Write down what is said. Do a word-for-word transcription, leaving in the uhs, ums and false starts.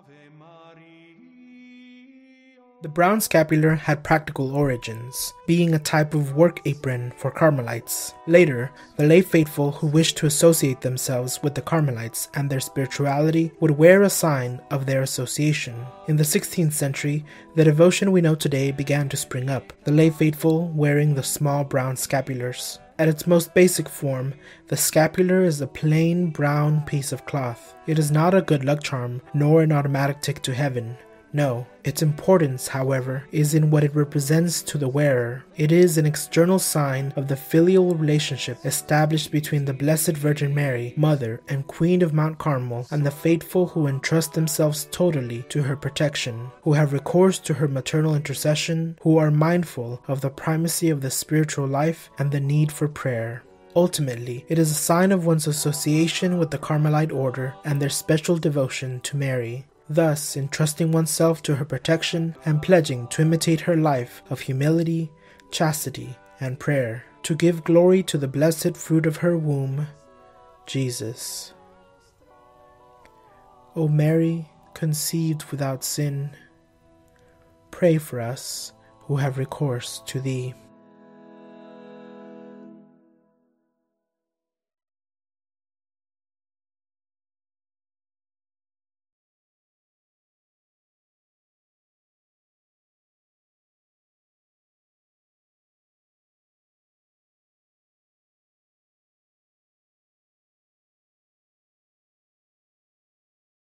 The brown scapular had practical origins, being a type of work apron for Carmelites. Later, the lay faithful who wished to associate themselves with the Carmelites and their spirituality would wear a sign of their association. In the sixteenth century, the devotion we know today began to spring up, the lay faithful wearing the small brown scapulars. At its most basic form, the scapular is a plain brown piece of cloth. It is not a good luck charm, nor an automatic ticket to heaven. No, its importance, however, is in what it represents to the wearer. It is an external sign of the filial relationship established between the Blessed Virgin Mary, Mother and Queen of Mount Carmel, and the faithful who entrust themselves totally to her protection, who have recourse to her maternal intercession, who are mindful of the primacy of the spiritual life and the need for prayer. Ultimately, it is a sign of one's association with the Carmelite order and their special devotion to Mary, thus entrusting oneself to her protection and pledging to imitate her life of humility, chastity, and prayer, to give glory to the blessed fruit of her womb, Jesus. O Mary, conceived without sin, pray for us who have recourse to thee.